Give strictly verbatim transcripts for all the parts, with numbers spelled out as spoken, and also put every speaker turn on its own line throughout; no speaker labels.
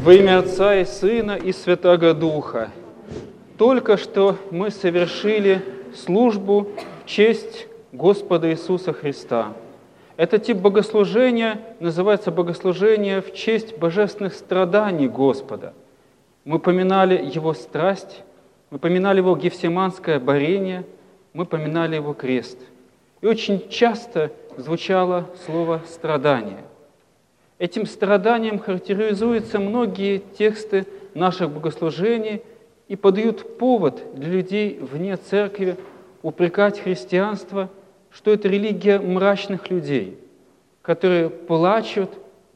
Во имя Отца и Сына и Святаго Духа. Только что мы совершили службу в честь Господа Иисуса Христа. Этот тип богослужения называется богослужение в честь божественных страданий Господа. Мы поминали Его страсть, мы поминали Его гефсиманское борение, мы поминали Его крест. И очень часто звучало слово «страдание». Этим страданием характеризуются многие тексты наших богослужений и подают повод для людей вне церкви упрекать христианство, что это религия мрачных людей, которые плачут,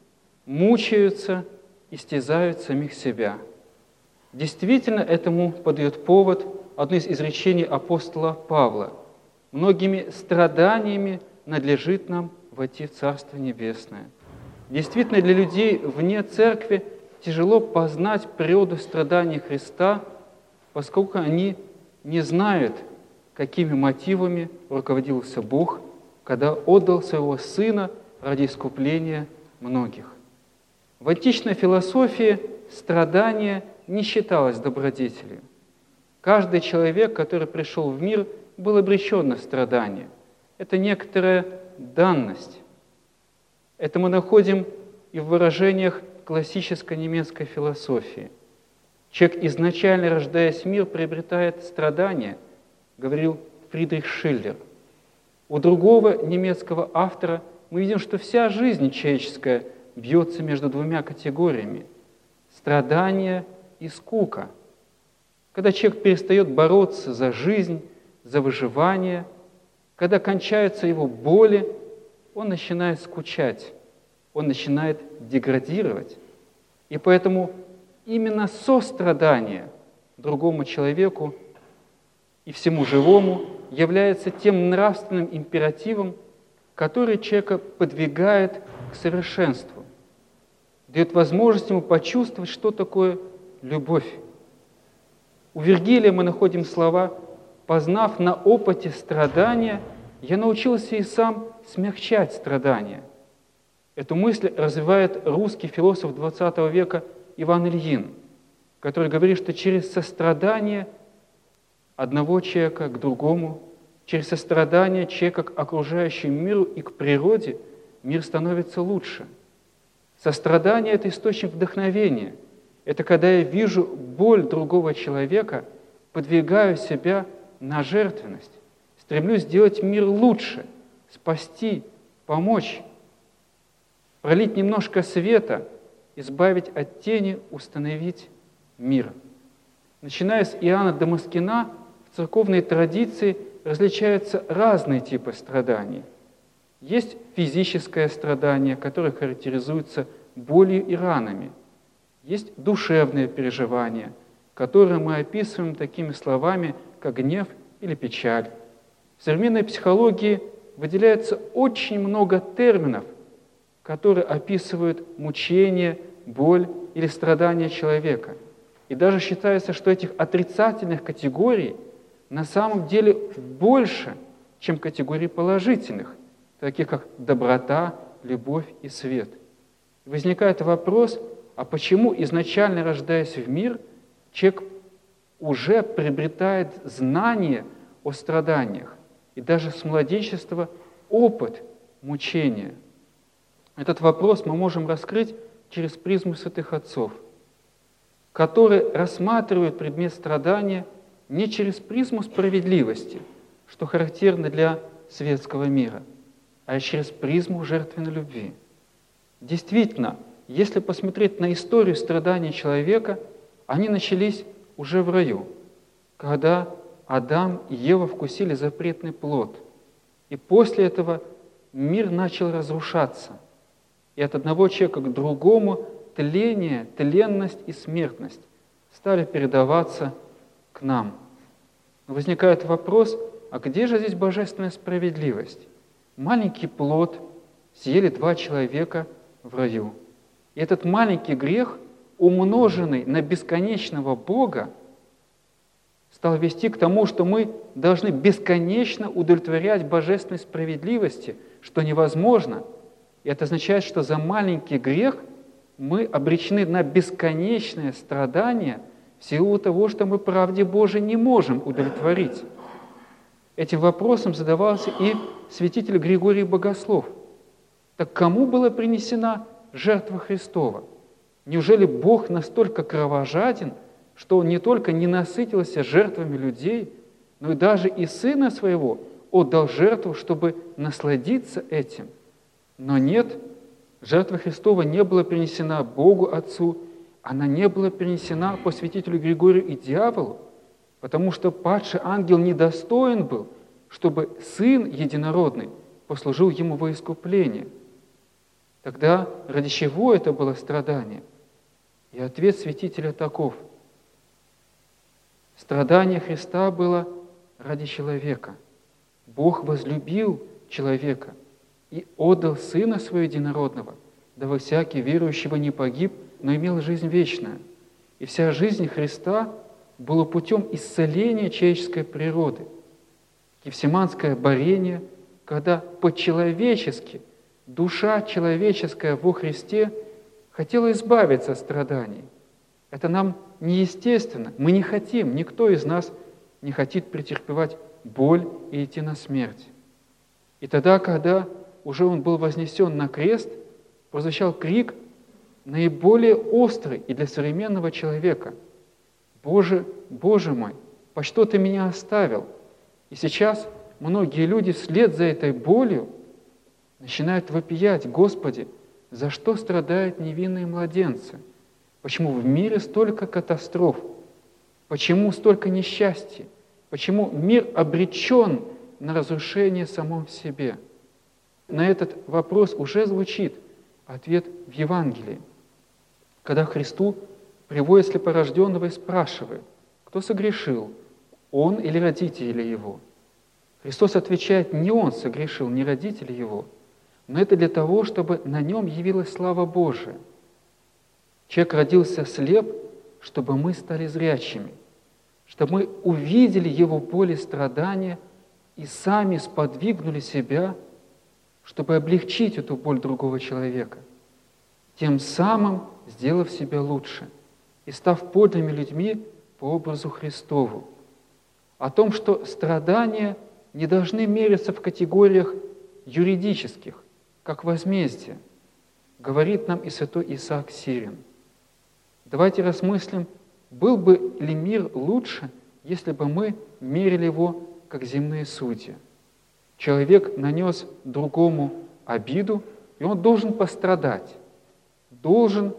мучаются, истязают самих себя. Действительно, этому подает повод одно из изречений апостола Павла. «Многими страданиями надлежит нам войти в Царство Небесное». Действительно, для людей вне церкви тяжело познать природу страданий Христа, поскольку они не знают, какими мотивами руководился Бог, когда отдал Своего Сына ради искупления многих. В античной философии страдание не считалось добродетелью. Каждый человек, который пришел в мир, был обречен на страдания. Это некоторая данность. Это мы находим и в выражениях классической немецкой философии. Человек, изначально рождаясь в мир, приобретает страдания, говорил Фридрих Шиллер. У другого немецкого автора мы видим, что вся жизнь человеческая бьется между двумя категориями – страдания и скука. Когда человек перестает бороться за жизнь, за выживание, когда кончаются его боли, он начинает скучать, он начинает деградировать. И поэтому именно сострадание другому человеку и всему живому является тем нравственным императивом, который человека подвигает к совершенству, дает возможность ему почувствовать, что такое любовь. У Вергилия мы находим слова: «Познав на опыте страдания, я научился и сам смягчать страдания». Эту мысль развивает русский философ двадцатого века Иван Ильин, который говорит, что через сострадание одного человека к другому, через сострадание человека к окружающему миру и к природе мир становится лучше. Сострадание – это источник вдохновения. Это когда я вижу боль другого человека, подвигаю себя на жертвенность, стремлюсь сделать мир лучше, спасти, помочь, пролить немножко света, избавить от тени, установить мир. Начиная с Иоанна Дамаскина, в церковной традиции различаются разные типы страданий. Есть физическое страдание, которое характеризуется болью и ранами. Есть душевные переживания, которые мы описываем такими словами, как гнев или печаль. В современной психологии выделяется очень много терминов, которые описывают мучение, боль или страдания человека. И даже считается, что этих отрицательных категорий на самом деле больше, чем категорий положительных, таких как доброта, любовь и свет. И возникает вопрос, а почему, изначально рождаясь в мир, человек уже приобретает знание о страданиях и даже с младенчества опыт мучения? Этот вопрос мы можем раскрыть через призму святых отцов, которые рассматривают предмет страдания не через призму справедливости, что характерно для светского мира, а через призму жертвенной любви. Действительно, если посмотреть на историю страданий человека, они начались уже в раю, когда Адам и Ева вкусили запретный плод. И после этого мир начал разрушаться. И от одного человека к другому тление, тленность и смертность стали передаваться к нам. Но возникает вопрос, а где же здесь божественная справедливость? Маленький плод съели два человека в раю. И этот маленький грех, умноженный на бесконечного Бога, стал вести к тому, что мы должны бесконечно удовлетворять божественной справедливости, что невозможно. И это означает, что за маленький грех мы обречены на бесконечное страдание в силу того, что мы правде Божией не можем удовлетворить. Этим вопросом задавался и святитель Григорий Богослов. Так кому была принесена жертва Христова? Неужели Бог настолько кровожаден, что Он не только не насытился жертвами людей, но и даже и Сына Своего отдал жертву, чтобы насладиться этим? Но нет, жертва Христова не была принесена Богу Отцу, она не была принесена по святителю Григорию и дьяволу, потому что падший ангел недостоин был, чтобы Сын Единородный послужил ему во искупление. Тогда ради чего это было страдание? И ответ святителя таков. Страдание Христа было ради человека. Бог возлюбил человека и отдал Сына Своего Единородного, дабы всякий верующего не погиб, но имел жизнь вечную. И вся жизнь Христа была путем исцеления человеческой природы. Гефсиманское борение, когда по-человечески душа человеческая во Христе хотела избавиться от страданий. Это нам неестественно. Мы не хотим, никто из нас не хочет претерпевать боль и идти на смерть. И тогда, когда уже Он был вознесен на крест, прозвучал крик, наиболее острый и для современного человека. «Боже, Боже мой, по что Ты меня оставил?» И сейчас многие люди вслед за этой болью начинают вопиять: «Господи, за что страдают невинные младенцы? Почему в мире столько катастроф? Почему столько несчастья? Почему мир обречен на разрушение самом в себе?» На этот вопрос уже звучит ответ в Евангелии, когда Христу приводят слепорожденного и спрашивают: кто согрешил, он или родители его? Христос отвечает: не он согрешил, не родители его, но это для того, чтобы на нем явилась слава Божия. Человек родился слеп, чтобы мы стали зрячими, чтобы мы увидели его боль и страдания и сами сподвигнули себя, чтобы облегчить эту боль другого человека, тем самым сделав себя лучше и став подлинными людьми по образу Христову. О том, что страдания не должны мериться в категориях юридических, как возмездие, говорит нам и святой Исаак Сирин. Давайте рассмыслим, был бы ли мир лучше, если бы мы мерили его как земные судьи. Человек нанес другому обиду, и он должен пострадать, должен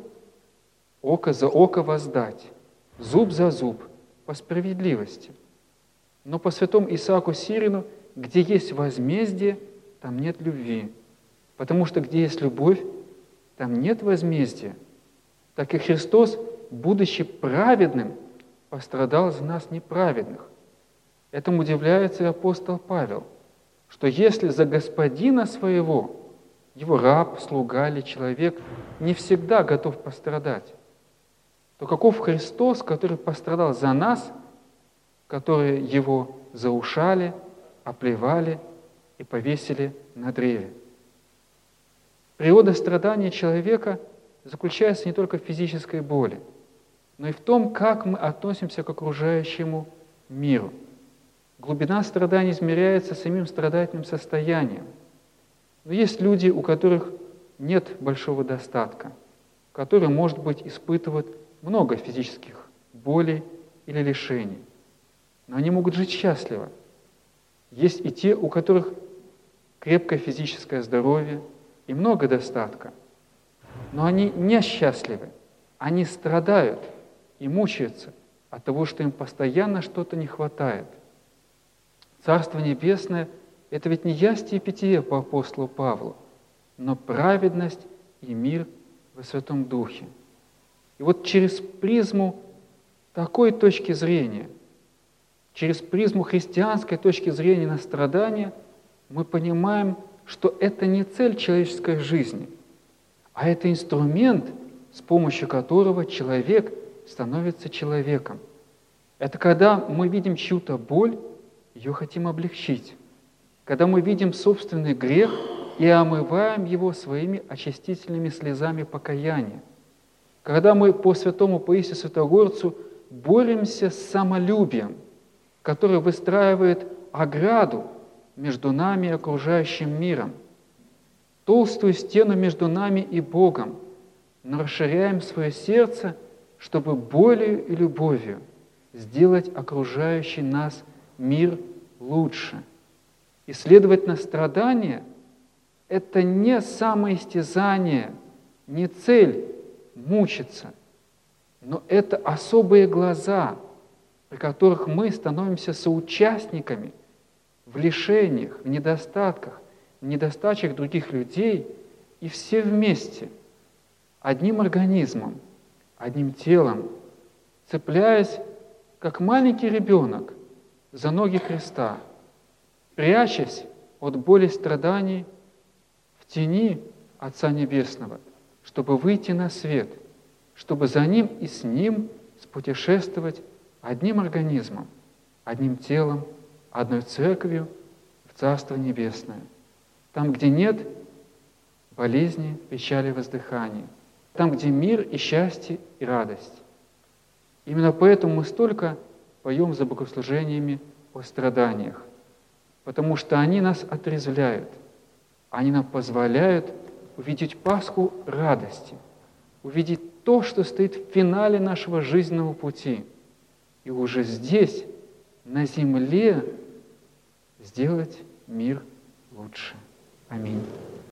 око за око воздать, зуб за зуб, по справедливости. Но по святому Исааку Сирину, где есть возмездие, там нет любви. Потому что где есть любовь, там нет возмездия. Так и Христос, будучи праведным, пострадал за нас неправедных. Этому удивляется и апостол Павел, что если за господина своего, его раб, слуга или человек, не всегда готов пострадать, то каков Христос, который пострадал за нас, которые его заушали, оплевали и повесили на древе? Природа страдания человека заключается не только в физической боли, но и в том, как мы относимся к окружающему миру. Глубина страданий измеряется самим страдательным состоянием. Но есть люди, у которых нет большого достатка, которые, может быть, испытывают много физических болей или лишений. Но они могут жить счастливо. Есть и те, у которых крепкое физическое здоровье и много достатка. Но они несчастливы, они страдают и мучаются от того, что им постоянно что-то не хватает. Царство Небесное – это ведь не ястие и питье по апостолу Павлу, но праведность и мир во Святом Духе. И вот через призму такой точки зрения, через призму христианской точки зрения на страдания, мы понимаем, что это не цель человеческой жизни, а это инструмент, с помощью которого человек становится человеком. Это когда мы видим чью-то боль, ее хотим облегчить. Когда мы видим собственный грех и омываем его своими очистительными слезами покаяния. когда мы по святому Паисию Святогорцу боремся с самолюбием, которое выстраивает ограду между нами и окружающим миром, толстую стену между нами и Богом, но расширяем свое сердце, чтобы болью и любовью сделать окружающий нас мир лучше. И, следовательно, страдание – это не самоистязание, не цель мучиться, но это особые глаза, при которых мы становимся соучастниками в лишениях, в недостатках, в недостачах других людей, и все вместе, одним организмом, одним телом, цепляясь, как маленький ребенок, за ноги креста, прячась от боли и страданий в тени Отца Небесного, чтобы выйти на свет, чтобы за Ним и с Ним спутешествовать одним организмом, одним телом, одной церковью в Царство Небесное. Там, где нет болезни, печали, воздыхания. Там, где мир и счастье и радость. Именно поэтому мы столько поем за богослужениями о страданиях, потому что они нас отрезвляют, они нам позволяют увидеть Пасху радости, увидеть то, что стоит в финале нашего жизненного пути, и уже здесь, на земле, сделать мир лучше. Аминь.